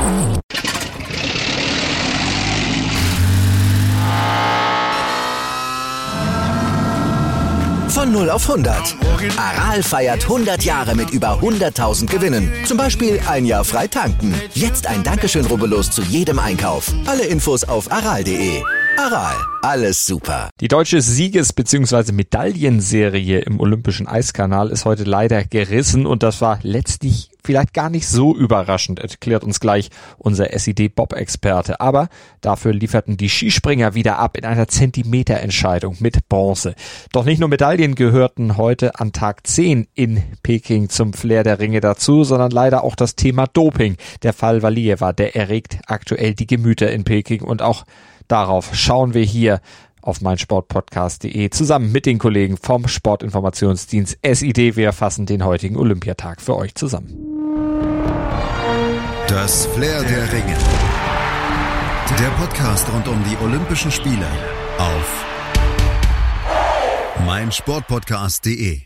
Von 0 auf 100. Aral feiert 100 Jahre mit über 100.000 Gewinnen. Zum Beispiel ein Jahr frei tanken. Jetzt ein Dankeschön, rubbellos zu jedem Einkauf. Alle Infos auf aral.de. Aral, alles super. Die deutsche Sieges- bzw. Medaillenserie im Olympischen Eiskanal ist heute leider gerissen und das war letztlich vielleicht gar nicht so überraschend, erklärt uns gleich unser SID-Bob-Experte. Aber dafür lieferten die Skispringer wieder ab in einer Zentimeterentscheidung mit Bronze. Doch nicht nur Medaillen gehörten heute an Tag 10 in Peking zum Flair der Ringe dazu, sondern leider auch das Thema Doping. Der Fall Valieva, der erregt aktuell die Gemüter in Peking und auch darauf schauen wir hier auf meinsportpodcast.de zusammen mit den Kollegen vom Sportinformationsdienst SID. Wir fassen den heutigen Olympiatag für euch zusammen. Das Flair der Ringe. Der Podcast rund um die Olympischen Spiele auf meinsportpodcast.de.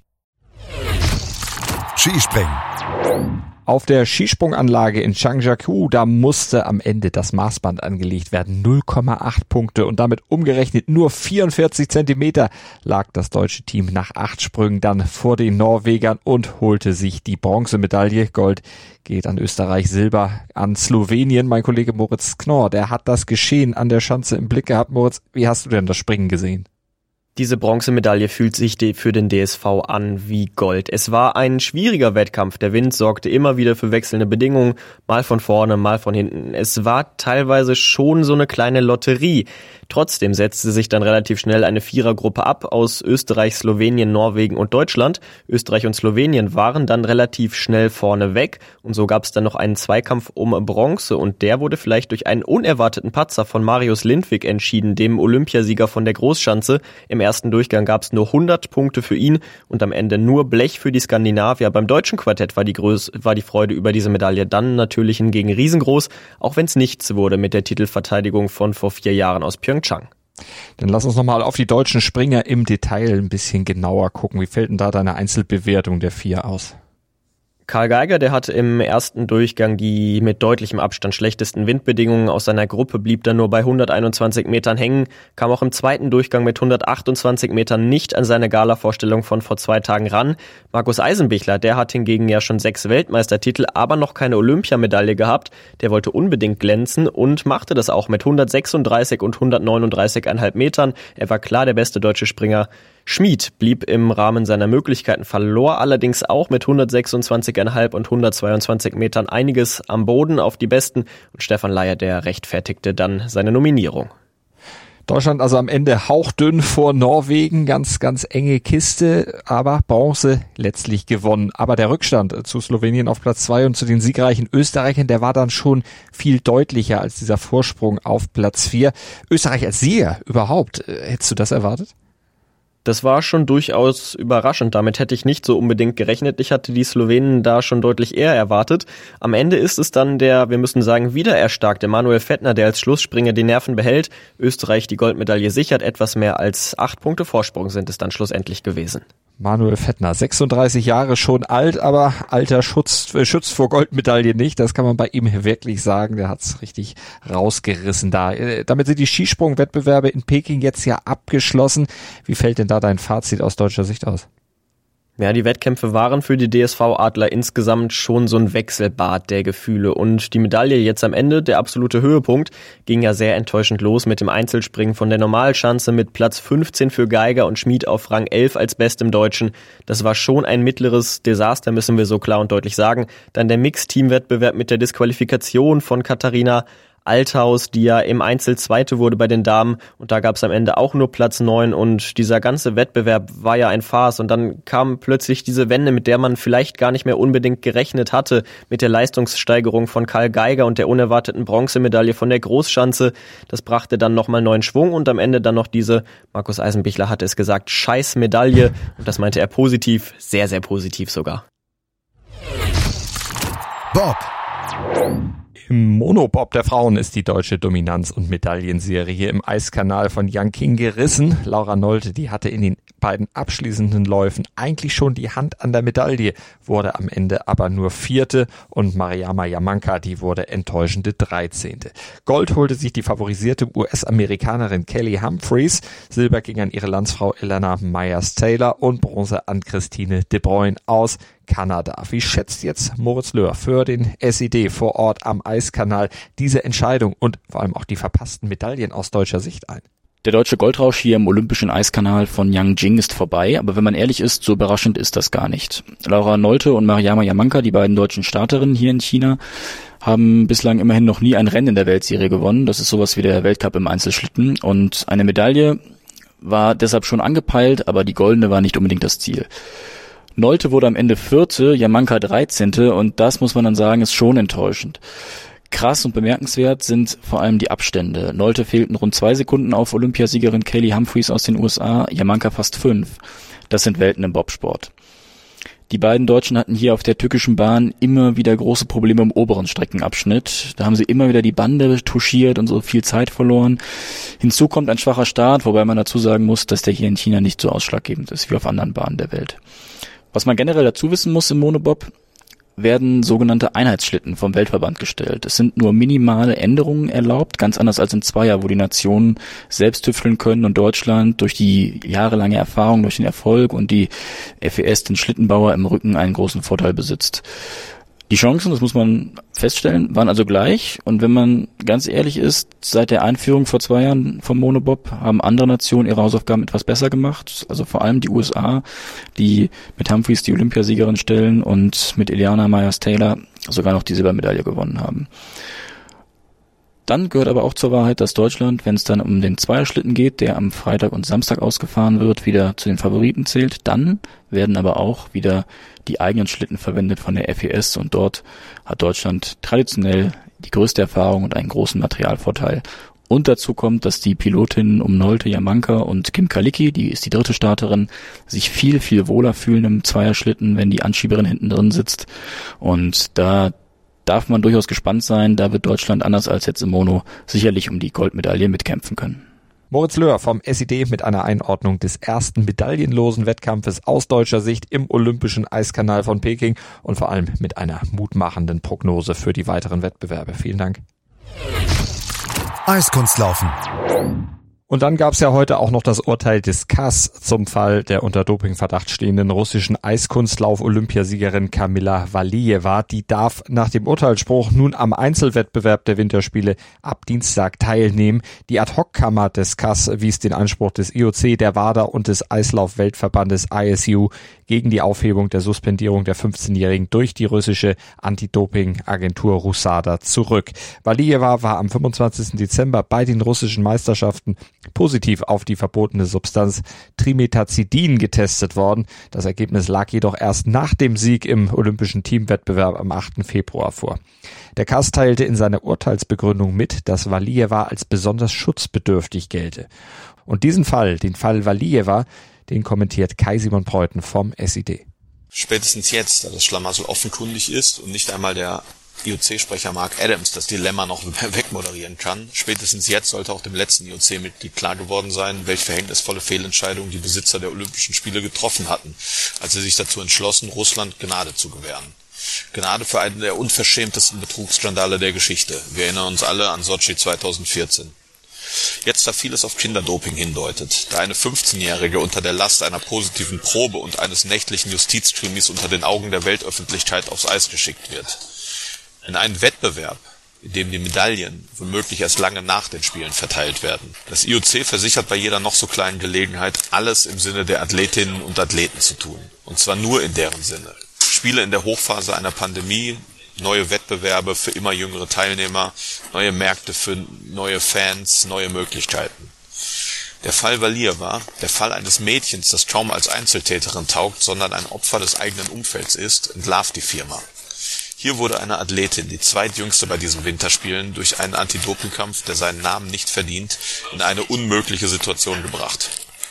Skispringen. Auf der Skisprunganlage in Zhangjiakou, da musste am Ende das Maßband angelegt werden. 0,8 Punkte und damit umgerechnet nur 44 Zentimeter lag das deutsche Team nach 8 Sprüngen dann vor den Norwegern und holte sich die Bronzemedaille. Gold geht an Österreich, Silber an Slowenien. Mein Kollege Moritz Knorr, der hat das Geschehen an der Schanze im Blick gehabt. Moritz, wie hast du denn das Springen gesehen? Diese Bronzemedaille fühlt sich für den DSV an wie Gold. Es war ein schwieriger Wettkampf. Der Wind sorgte immer wieder für wechselnde Bedingungen, mal von vorne, mal von hinten. Es war teilweise schon so eine kleine Lotterie. Trotzdem setzte sich dann relativ schnell eine Vierergruppe ab aus Österreich, Slowenien, Norwegen und Deutschland. Österreich und Slowenien waren dann relativ schnell vorne weg und so gab es dann noch einen Zweikampf um Bronze und der wurde vielleicht durch einen unerwarteten Patzer von Marius Lindvik entschieden, dem Olympiasieger von der Großschanze. Im ersten Durchgang gab es nur 100 Punkte für ihn und am Ende nur Blech für die Skandinavier. Beim deutschen Quartett war die Freude über diese Medaille dann natürlich hingegen riesengroß, auch wenn es nichts wurde mit der Titelverteidigung von vor 4 Jahren aus Pyeongchang. Dann lass uns nochmal auf die deutschen Springer im Detail ein bisschen genauer gucken. Wie fällt denn da deine Einzelbewertung der 4 aus? Karl Geiger, der hatte im ersten Durchgang die mit deutlichem Abstand schlechtesten Windbedingungen. Aus seiner Gruppe blieb dann nur bei 121 Metern hängen, kam auch im zweiten Durchgang mit 128 Metern nicht an seine Gala-Vorstellung von vor 2 Tagen ran. Markus Eisenbichler, der hat hingegen ja schon 6 Weltmeistertitel, aber noch keine Olympiamedaille gehabt. Der wollte unbedingt glänzen und machte das auch mit 136 und 139,5 Metern. Er war klar der beste deutsche Springer. Schmid blieb im Rahmen seiner Möglichkeiten, verlor allerdings auch mit 126,5 und 122 Metern einiges am Boden auf die Besten und Stefan Leier, der rechtfertigte dann seine Nominierung. Deutschland also am Ende hauchdünn vor Norwegen, ganz, ganz enge Kiste, aber Bronze letztlich gewonnen. Aber der Rückstand zu Slowenien auf Platz 2 und zu den siegreichen Österreichern, der war dann schon viel deutlicher als dieser Vorsprung auf Platz 4. Österreich als Sieger überhaupt, hättest du das erwartet? Das war schon durchaus überraschend. Damit hätte ich nicht so unbedingt gerechnet. Ich hatte die Slowenen da schon deutlich eher erwartet. Am Ende ist es dann der, wir müssen sagen, wiedererstarkte Manuel Fettner, der als Schlussspringer die Nerven behält. Österreich die Goldmedaille sichert. Etwas mehr als 8 Punkte Vorsprung sind es dann schlussendlich gewesen. Manuel Fettner, 36 Jahre schon alt, aber Alter schützt vor Goldmedaille nicht. Das kann man bei ihm wirklich sagen. Der hat's richtig rausgerissen da. Damit sind die Skisprungwettbewerbe in Peking jetzt ja abgeschlossen. Wie fällt denn da dein Fazit aus deutscher Sicht aus? Ja, die Wettkämpfe waren für die DSV-Adler insgesamt schon so ein Wechselbad der Gefühle und die Medaille jetzt am Ende, der absolute Höhepunkt, ging ja sehr enttäuschend los mit dem Einzelspringen von der Normalschanze mit Platz 15 für Geiger und Schmid auf Rang 11 als bestem Deutschen. Das war schon ein mittleres Desaster, müssen wir so klar und deutlich sagen. Dann der Mixteam-Wettbewerb mit der Disqualifikation von Katharina Althaus, die ja im Einzel Zweite wurde bei den Damen und da gab es am Ende auch nur Platz 9 und dieser ganze Wettbewerb war ja ein Farce und dann kam plötzlich diese Wende, mit der man vielleicht gar nicht mehr unbedingt gerechnet hatte, mit der Leistungssteigerung von Karl Geiger und der unerwarteten Bronzemedaille von der Großschanze. Das brachte dann nochmal neuen Schwung und am Ende dann noch diese, Markus Eisenbichler hatte es gesagt, scheiß Medaille und das meinte er positiv, sehr, sehr positiv sogar. Bob. Im Monobob der Frauen ist die deutsche Dominanz- und Medaillenserie im Eiskanal von Yangqing gerissen. Laura Nolte, die hatte in den beiden abschließenden Läufen eigentlich schon die Hand an der Medaille, wurde am Ende aber nur 4. und Mariama Yamanka, die wurde enttäuschende 13. Gold holte sich die favorisierte US-Amerikanerin Kelly Humphreys, Silber ging an ihre Landsfrau Elena Myers-Taylor und Bronze an Christine De Bruyne aus Kanada. Wie schätzt jetzt Moritz Löhr für den SED vor Ort am Eiskanal diese Entscheidung und vor allem auch die verpassten Medaillen aus deutscher Sicht ein? Der deutsche Goldrausch hier im Olympischen Eiskanal von Yangjing ist vorbei, aber wenn man ehrlich ist, so überraschend ist das gar nicht. Laura Nolte und Mariama Yamanka, die beiden deutschen Starterinnen hier in China, haben bislang immerhin noch nie ein Rennen in der Weltserie gewonnen. Das ist sowas wie der Weltcup im Einzelschlitten und eine Medaille war deshalb schon angepeilt, aber die goldene war nicht unbedingt das Ziel. Nolte wurde am Ende 4., Yamanka 13. und das muss man dann sagen, ist schon enttäuschend. Krass und bemerkenswert sind vor allem die Abstände. Nolte fehlten rund 2 Sekunden auf Olympiasiegerin Kelly Humphreys aus den USA, Yamanka fast 5. Das sind Welten im Bobsport. Die beiden Deutschen hatten hier auf der türkischen Bahn immer wieder große Probleme im oberen Streckenabschnitt. Da haben sie immer wieder die Bande touchiert und so viel Zeit verloren. Hinzu kommt ein schwacher Start, wobei man dazu sagen muss, dass der hier in China nicht so ausschlaggebend ist wie auf anderen Bahnen der Welt. Was man generell dazu wissen muss im Monobob, werden sogenannte Einheitsschlitten vom Weltverband gestellt. Es sind nur minimale Änderungen erlaubt, ganz anders als im Zweier, wo die Nationen selbst tüfteln können und Deutschland durch die jahrelange Erfahrung, durch den Erfolg und die FES, den Schlittenbauer im Rücken, einen großen Vorteil besitzt. Die Chancen, das muss man feststellen, waren also gleich. Und wenn man ganz ehrlich ist, seit der Einführung vor 2 Jahren vom Monobob haben andere Nationen ihre Hausaufgaben etwas besser gemacht. Also vor allem die USA, die mit Humphreys die Olympiasiegerin stellen und mit Elena Myers-Taylor sogar noch die Silbermedaille gewonnen haben. Dann gehört aber auch zur Wahrheit, dass Deutschland, wenn es dann um den Zweierschlitten geht, der am Freitag und Samstag ausgefahren wird, wieder zu den Favoriten zählt. Dann werden aber auch wieder die eigenen Schlitten verwendet von der FES und dort hat Deutschland traditionell die größte Erfahrung und einen großen Materialvorteil. Und dazu kommt, dass die Pilotinnen um Nolte Yamanka und Kim Kalicki, die ist die 3. Starterin, sich viel, viel wohler fühlen im Zweierschlitten, wenn die Anschieberin hinten drin sitzt. Und da darf man durchaus gespannt sein, da wird Deutschland anders als jetzt im Mono sicherlich um die Goldmedaille mitkämpfen können. Moritz Löhr vom SED mit einer Einordnung des ersten medaillenlosen Wettkampfes aus deutscher Sicht im Olympischen Eiskanal von Peking und vor allem mit einer mutmachenden Prognose für die weiteren Wettbewerbe. Vielen Dank. Eiskunstlaufen. Und dann gab es ja heute auch noch das Urteil des CAS zum Fall der unter Dopingverdacht stehenden russischen Eiskunstlauf-Olympiasiegerin Kamila Valieva. Die darf nach dem Urteilsspruch nun am Einzelwettbewerb der Winterspiele ab Dienstag teilnehmen. Die Ad-Hoc-Kammer des CAS wies den Anspruch des IOC, der WADA und des Eislauf-Weltverbandes ISU gegen die Aufhebung der Suspendierung der 15-Jährigen durch die russische Anti-Doping-Agentur RUSADA zurück. Valieva war am 25. Dezember bei den russischen Meisterschaften positiv auf die verbotene Substanz Trimetazidin getestet worden. Das Ergebnis lag jedoch erst nach dem Sieg im olympischen Teamwettbewerb am 8. Februar vor. Der CAS teilte in seiner Urteilsbegründung mit, dass Valieva als besonders schutzbedürftig gelte. Und diesen Fall, den Fall Valieva, den kommentiert Kai-Simon Preuten vom SED. Spätestens jetzt, da das Schlamassel offenkundig ist und nicht einmal der IOC-Sprecher Mark Adams das Dilemma noch wegmoderieren kann, spätestens jetzt sollte auch dem letzten IOC-Mitglied klar geworden sein, welche verhängnisvolle Fehlentscheidung die Besitzer der Olympischen Spiele getroffen hatten, als sie sich dazu entschlossen, Russland Gnade zu gewähren. Gnade für einen der unverschämtesten Betrugsskandale der Geschichte. Wir erinnern uns alle an Sochi 2014. Jetzt, da vieles auf Kinderdoping hindeutet, da eine 15-Jährige unter der Last einer positiven Probe und eines nächtlichen Justizkrimis unter den Augen der Weltöffentlichkeit aufs Eis geschickt wird. In einen Wettbewerb, in dem die Medaillen womöglich erst lange nach den Spielen verteilt werden. Das IOC versichert bei jeder noch so kleinen Gelegenheit, alles im Sinne der Athletinnen und Athleten zu tun. Und zwar nur in deren Sinne. Spiele in der Hochphase einer Pandemie, neue Wettbewerbe für immer jüngere Teilnehmer, neue Märkte für neue Fans, neue Möglichkeiten. Der Fall Valieva, der Fall eines Mädchens, das kaum als Einzeltäterin taugt, sondern ein Opfer des eigenen Umfelds ist, entlarvt die Firma. Hier wurde eine Athletin, die zweitjüngste bei diesen Winterspielen, durch einen Anti-Doping-Kampf, der seinen Namen nicht verdient, in eine unmögliche Situation gebracht.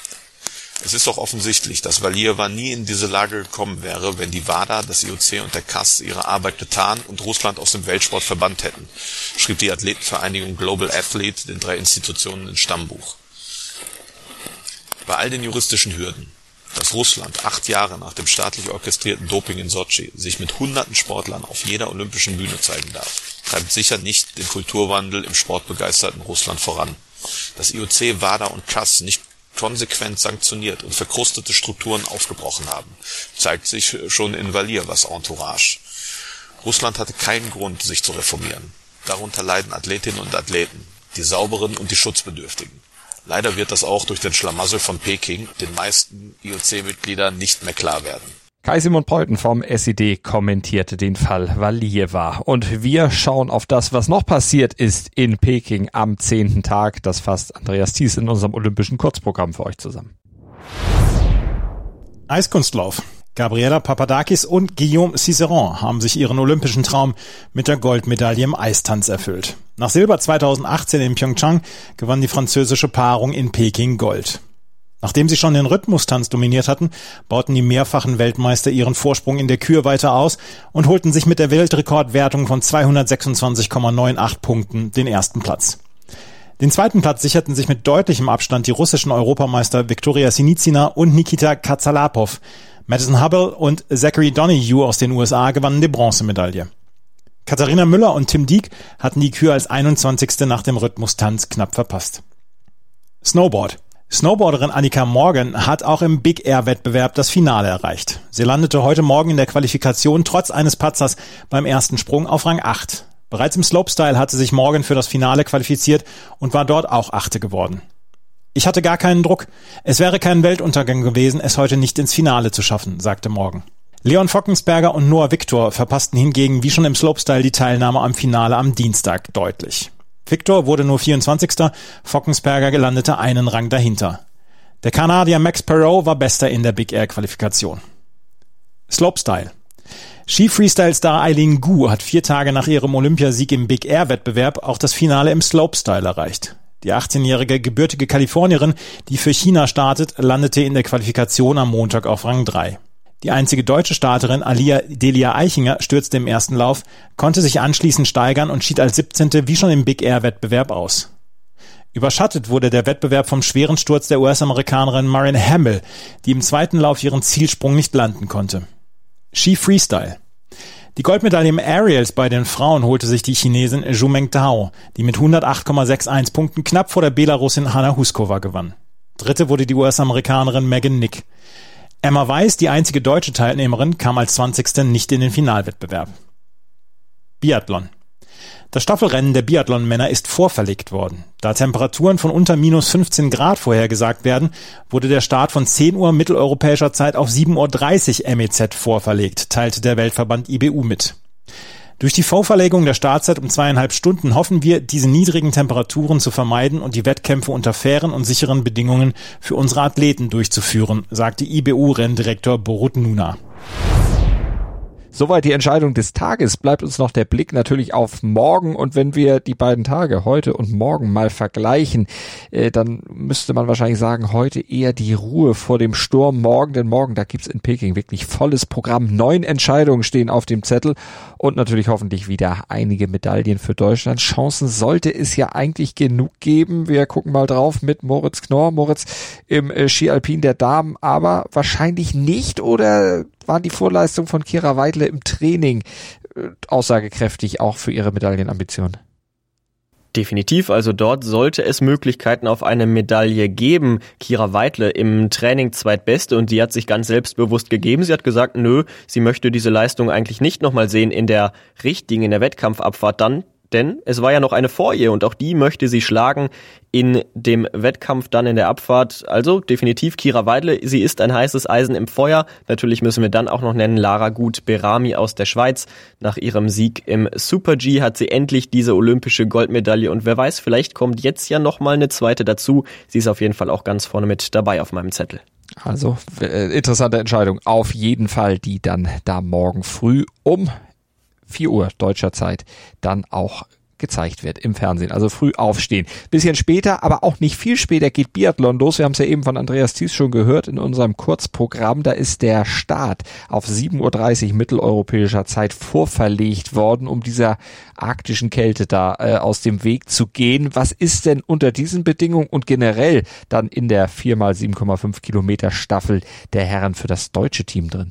Es ist doch offensichtlich, dass Valieva nie in diese Lage gekommen wäre, wenn die WADA, das IOC und der CAS ihre Arbeit getan und Russland aus dem Weltsport verbannt hätten, schrieb die Athletenvereinigung Global Athlete den 3 Institutionen ins Stammbuch. Bei all den juristischen Hürden, dass Russland 8 Jahre nach dem staatlich orchestrierten Doping in Sotschi sich mit hunderten Sportlern auf jeder olympischen Bühne zeigen darf, treibt sicher nicht den Kulturwandel im sportbegeisterten Russland voran. Dass IOC, WADA und CAS nicht konsequent sanktioniert und verkrustete Strukturen aufgebrochen haben, zeigt sich schon in Valiewas Entourage. Russland hatte keinen Grund, sich zu reformieren. Darunter leiden Athletinnen und Athleten, die Sauberen und die Schutzbedürftigen. Leider wird das auch durch den Schlamassel von Peking den meisten IOC-Mitgliedern nicht mehr klar werden. Kai-Simon Preuten vom SED kommentierte den Fall Valiewa. Und wir schauen auf das, was noch passiert ist in Peking am 10. Tag. Das fasst Andreas Thies in unserem olympischen Kurzprogramm für euch zusammen. Eiskunstlauf. Gabriela Papadakis und Guillaume Cizeron haben sich ihren olympischen Traum mit der Goldmedaille im Eistanz erfüllt. Nach Silber 2018 in Pyeongchang gewann die französische Paarung in Peking Gold. Nachdem sie schon den Rhythmustanz dominiert hatten, bauten die mehrfachen Weltmeister ihren Vorsprung in der Kür weiter aus und holten sich mit der Weltrekordwertung von 226,98 Punkten den ersten Platz. Den zweiten Platz sicherten sich mit deutlichem Abstand die russischen Europameister Viktoria Sinitsina und Nikita Katsalapov. Madison Hubble und Zachary Donahue aus den USA gewannen die Bronzemedaille. Katharina Müller und Tim Dieck hatten die Kür als 21. nach dem Rhythmustanz knapp verpasst. Snowboard. Snowboarderin Annika Morgan hat auch im Big Air Wettbewerb das Finale erreicht. Sie landete heute Morgen in der Qualifikation trotz eines Patzers beim ersten Sprung auf Rang 8. Bereits im Slopestyle hatte sich Morgan für das Finale qualifiziert und war dort auch 8. geworden. Ich hatte gar keinen Druck. Es wäre kein Weltuntergang gewesen, es heute nicht ins Finale zu schaffen, sagte Morgan. Leon Fockensberger und Noah Victor verpassten hingegen wie schon im Slopestyle die Teilnahme am Finale am Dienstag deutlich. Victor wurde nur 24. Fockensberger landete einen Rang dahinter. Der Kanadier Max Perot war Bester in der Big Air Qualifikation. Slopestyle. Ski-Freestyle-Star Eileen Gu hat 4 Tage nach ihrem Olympiasieg im Big Air Wettbewerb auch das Finale im Slopestyle erreicht. Die 18-jährige gebürtige Kalifornierin, die für China startet, landete in der Qualifikation am Montag auf Rang 3. Die einzige deutsche Starterin Alia Delia Eichinger stürzte im ersten Lauf, konnte sich anschließend steigern und schied als 17. wie schon im Big Air Wettbewerb aus. Überschattet wurde der Wettbewerb vom schweren Sturz der US-Amerikanerin Marianne Hamill, die im zweiten Lauf ihren Zielsprung nicht landen konnte. Ski Freestyle. Die Goldmedaille im Aerials bei den Frauen holte sich die Chinesin Zhu Mengtao, die mit 108,61 Punkten knapp vor der Belarusin Hanna Huskova gewann. Dritte wurde die US-Amerikanerin Megan Nick. Emma Weiss, die einzige deutsche Teilnehmerin, kam als 20. nicht in den Finalwettbewerb. Biathlon. Das Staffelrennen der Biathlon-Männer ist vorverlegt worden. Da Temperaturen von unter minus 15 Grad vorhergesagt werden, wurde der Start von 10 Uhr mitteleuropäischer Zeit auf 7.30 Uhr MEZ vorverlegt, teilte der Weltverband IBU mit. Durch die Vorverlegung der Startzeit um 2,5 Stunden hoffen wir, diese niedrigen Temperaturen zu vermeiden und die Wettkämpfe unter fairen und sicheren Bedingungen für unsere Athleten durchzuführen, sagte IBU-Renndirektor Borut Nuna. Soweit die Entscheidung des Tages. Bleibt uns noch der Blick natürlich auf morgen. Und wenn wir die beiden Tage, heute und morgen, mal vergleichen, dann müsste man wahrscheinlich sagen, heute eher die Ruhe vor dem Sturm. Morgen, denn morgen, da gibt's in Peking wirklich volles Programm. 9 Entscheidungen stehen auf dem Zettel und natürlich hoffentlich wieder einige Medaillen für Deutschland. Chancen sollte es ja eigentlich genug geben. Wir gucken mal drauf mit Moritz Knorr. Moritz im Ski Alpin der Damen, aber wahrscheinlich nicht, oder waren die Vorleistungen von Kira Weidle im Training aussagekräftig auch für ihre Medaillenambitionen? Definitiv, also dort sollte es Möglichkeiten auf eine Medaille geben. Kira Weidle im Training Zweitbeste und die hat sich ganz selbstbewusst gegeben. Sie hat gesagt, nö, sie möchte diese Leistung eigentlich nicht nochmal sehen in der Wettkampfabfahrt dann. Denn es war ja noch eine vor ihr und auch die möchte sie schlagen in dem Wettkampf dann in der Abfahrt. Also definitiv Kira Weidle, sie ist ein heißes Eisen im Feuer. Natürlich müssen wir dann auch noch nennen Lara Gut-Berami aus der Schweiz. Nach ihrem Sieg im Super-G hat sie endlich diese olympische Goldmedaille und wer weiß, vielleicht kommt jetzt ja nochmal eine zweite dazu. Sie ist auf jeden Fall auch ganz vorne mit dabei auf meinem Zettel. Also interessante Entscheidung auf jeden Fall, die dann da morgen früh um 4 Uhr deutscher Zeit dann auch gezeigt wird im Fernsehen, also früh aufstehen. Bisschen später, aber auch nicht viel später geht Biathlon los. Wir haben es ja eben von Andreas Thies schon gehört in unserem Kurzprogramm. Da ist der Start auf 7:30 Uhr mitteleuropäischer Zeit vorverlegt worden, um dieser arktischen Kälte da aus dem Weg zu gehen. Was ist denn unter diesen Bedingungen und generell dann in der 4x7,5 Kilometer Staffel der Herren für das deutsche Team drin?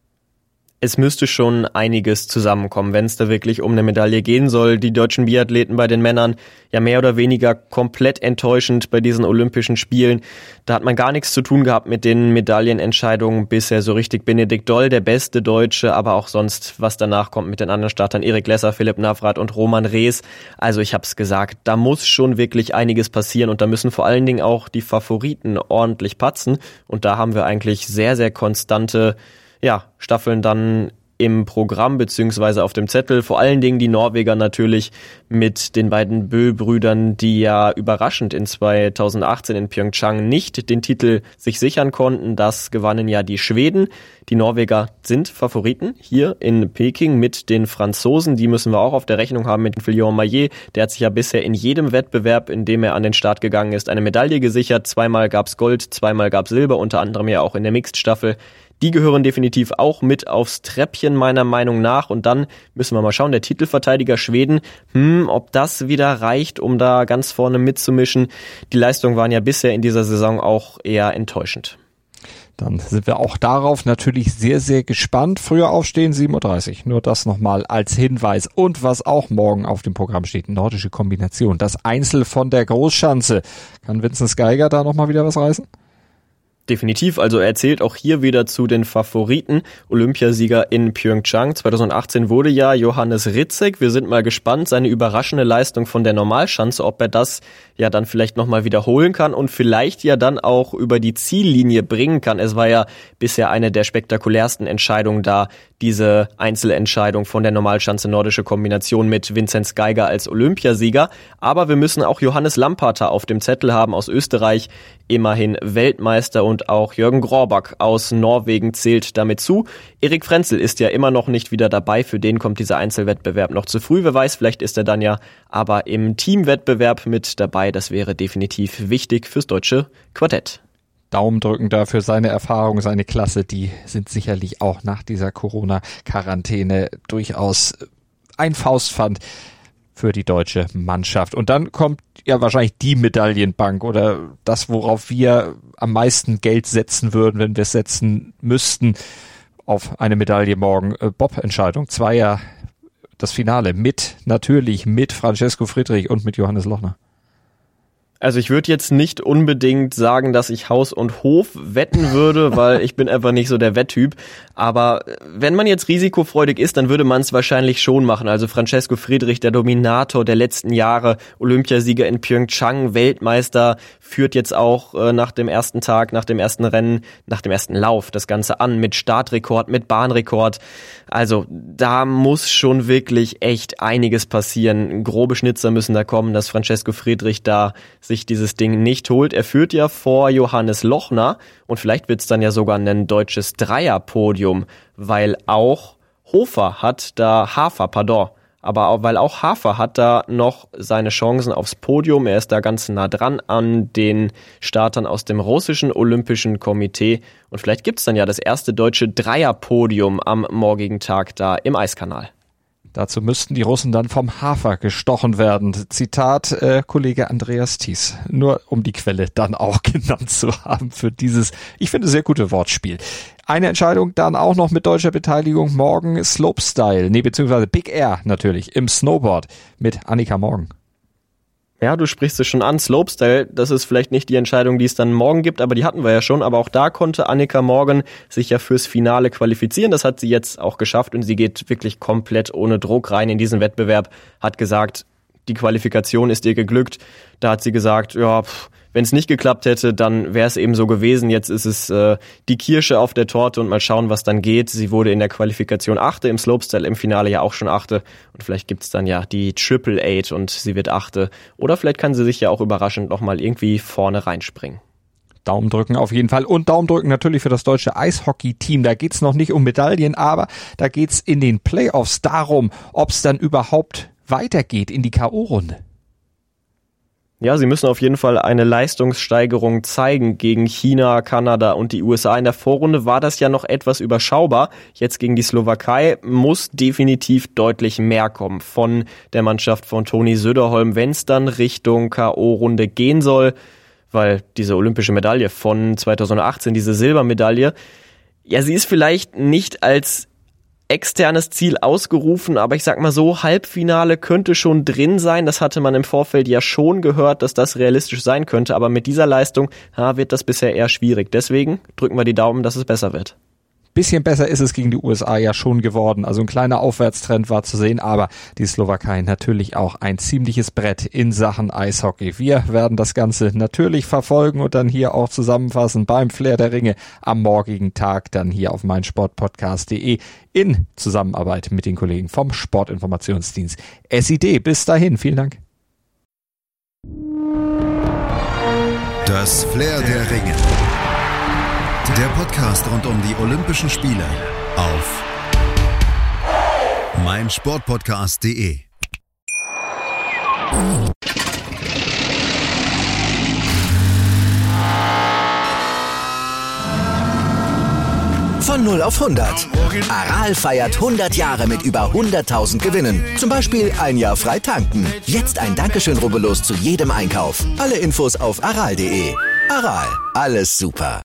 Es müsste schon einiges zusammenkommen, wenn es da wirklich um eine Medaille gehen soll. Die deutschen Biathleten bei den Männern ja mehr oder weniger komplett enttäuschend bei diesen Olympischen Spielen. Da hat man gar nichts zu tun gehabt mit den Medaillenentscheidungen bisher so richtig. Benedikt Doll, der beste Deutsche, aber auch sonst, was danach kommt mit den anderen Startern, Erik Lesser, Philipp Navrat und Roman Rees. Also ich habe es gesagt, da muss schon wirklich einiges passieren und da müssen vor allen Dingen auch die Favoriten ordentlich patzen. Und da haben wir eigentlich sehr, sehr konstante Staffeln dann im Programm beziehungsweise auf dem Zettel. Vor allen Dingen die Norweger natürlich mit den beiden Bö-Brüdern, die ja überraschend in 2018 in Pyeongchang nicht den Titel sich sichern konnten. Das gewannen ja die Schweden. Die Norweger sind Favoriten hier in Peking mit den Franzosen. Die müssen wir auch auf der Rechnung haben mit Fillon Maillet. Der hat sich ja bisher in jedem Wettbewerb, in dem er an den Start gegangen ist, eine Medaille gesichert. 2-mal gab's Gold, 2-mal gab's Silber, unter anderem ja auch in der Mixed-Staffel. Die gehören definitiv auch mit aufs Treppchen meiner Meinung nach. Und dann müssen wir mal schauen, der Titelverteidiger Schweden, ob das wieder reicht, um da ganz vorne mitzumischen. Die Leistungen waren ja bisher in dieser Saison auch eher enttäuschend. Dann sind wir auch darauf natürlich sehr, sehr gespannt. Früher aufstehen, 7:30 Uhr. Nur das nochmal als Hinweis. Und was auch morgen auf dem Programm steht, nordische Kombination. Das Einzel von der Großschanze. Kann Vinzenz Geiger da nochmal wieder was reißen? Definitiv, also er zählt auch hier wieder zu den Favoriten. Olympiasieger in Pyeongchang 2018 wurde ja Johannes Ritzek. Wir sind mal gespannt, seine überraschende Leistung von der Normalschanze, ob er das ja dann vielleicht nochmal wiederholen kann und vielleicht ja dann auch über die Ziellinie bringen kann. Es war ja bisher eine der spektakulärsten Entscheidungen da, diese Einzelentscheidung von der Normalschanze nordische Kombination mit Vinzenz Geiger als Olympiasieger. Aber wir müssen auch Johannes Lamparter auf dem Zettel haben aus Österreich, immerhin Weltmeister, und auch Jürgen Grorbach aus Norwegen zählt damit zu. Erik Frenzel ist ja immer noch nicht wieder dabei, für den kommt dieser Einzelwettbewerb noch zu früh. Wer weiß, vielleicht ist er dann ja aber im Teamwettbewerb mit dabei. Das wäre definitiv wichtig fürs deutsche Quartett. Daumen drücken dafür, seine Erfahrung, seine Klasse, die sind sicherlich auch nach dieser Corona-Quarantäne durchaus ein Faustpfand für die deutsche Mannschaft. Und dann kommt ja wahrscheinlich die Medaillenbank oder das, worauf wir am meisten Geld setzen würden, wenn wir es setzen müssten, auf eine Medaille morgen. Bob-Entscheidung, Zweier, das Finale natürlich mit Francesco Friedrich und mit Johannes Lochner. Also ich würde jetzt nicht unbedingt sagen, dass ich Haus und Hof wetten würde, weil ich bin einfach nicht so der Wetttyp. Aber wenn man jetzt risikofreudig ist, dann würde man es wahrscheinlich schon machen. Also Francesco Friedrich, der Dominator der letzten Jahre, Olympiasieger in Pyeongchang, Weltmeister, führt jetzt auch nach dem ersten Tag, nach dem ersten Rennen, nach dem ersten Lauf das Ganze an mit Startrekord, mit Bahnrekord. Also da muss schon wirklich echt einiges passieren. Grobe Schnitzer müssen da kommen, dass Francesco Friedrich da sich dieses Ding nicht holt. Er führt ja vor Johannes Lochner und vielleicht wird es dann ja sogar ein deutsches Dreierpodium, weil auch Hafer hat da noch seine Chancen aufs Podium. Er ist da ganz nah dran an den Startern aus dem russischen Olympischen Komitee und vielleicht gibt es dann ja das erste deutsche Dreierpodium am morgigen Tag da im Eiskanal. Dazu müssten die Russen dann vom Hafer gestochen werden. Zitat Kollege Andreas Thies. Nur um die Quelle dann auch genannt zu haben für dieses, ich finde, sehr gute Wortspiel. Eine Entscheidung dann auch noch mit deutscher Beteiligung morgen Slopestyle, beziehungsweise Big Air natürlich im Snowboard mit Annika Morgen. Ja, du sprichst es schon an, Slopestyle, das ist vielleicht nicht die Entscheidung, die es dann morgen gibt, aber die hatten wir ja schon, aber auch da konnte Annika Morgen sich ja fürs Finale qualifizieren, das hat sie jetzt auch geschafft und sie geht wirklich komplett ohne Druck rein in diesen Wettbewerb, hat gesagt, die Qualifikation ist ihr geglückt, da hat sie gesagt, ja, wenn es nicht geklappt hätte, dann wäre es eben so gewesen. Jetzt ist es die Kirsche auf der Torte und mal schauen, was dann geht. Sie wurde in der Qualifikation 8., im Slopestyle im Finale ja auch schon 8. Und vielleicht gibt's dann ja die Triple 8 und sie wird 8. Oder vielleicht kann sie sich ja auch überraschend nochmal irgendwie vorne reinspringen. Daumen drücken auf jeden Fall und Daumen drücken natürlich für das deutsche Eishockey-Team. Da geht's noch nicht um Medaillen, aber da geht's in den Playoffs darum, ob es dann überhaupt weitergeht in die K.O.-Runde. Ja, sie müssen auf jeden Fall eine Leistungssteigerung zeigen gegen China, Kanada und die USA. In der Vorrunde war das ja noch etwas überschaubar. Jetzt gegen die Slowakei muss definitiv deutlich mehr kommen von der Mannschaft von Toni Söderholm, wenn es dann Richtung K.O.-Runde gehen soll. Weil diese olympische Medaille von 2018, diese Silbermedaille, ja, sie ist vielleicht nicht als externes Ziel ausgerufen, aber ich sag mal so, Halbfinale könnte schon drin sein. Das hatte man im Vorfeld ja schon gehört, dass das realistisch sein könnte, aber mit dieser Leistung wird das bisher eher schwierig. Deswegen drücken wir die Daumen, dass es besser wird. Bisschen besser ist es gegen die USA ja schon geworden. Also ein kleiner Aufwärtstrend war zu sehen, aber die Slowakei natürlich auch ein ziemliches Brett in Sachen Eishockey. Wir werden das Ganze natürlich verfolgen und dann hier auch zusammenfassen beim Flair der Ringe am morgigen Tag, dann hier auf meinsportpodcast.de in Zusammenarbeit mit den Kollegen vom Sportinformationsdienst SID. Bis dahin, vielen Dank. Das Flair der Ringe. Der Podcast rund um die Olympischen Spiele auf meinsportpodcast.de. Von 0 auf 100. Aral feiert 100 Jahre mit über 100.000 Gewinnen. Zum Beispiel ein Jahr frei tanken. Jetzt ein Dankeschön, rubbellos zu jedem Einkauf. Alle Infos auf aral.de. Aral, alles super.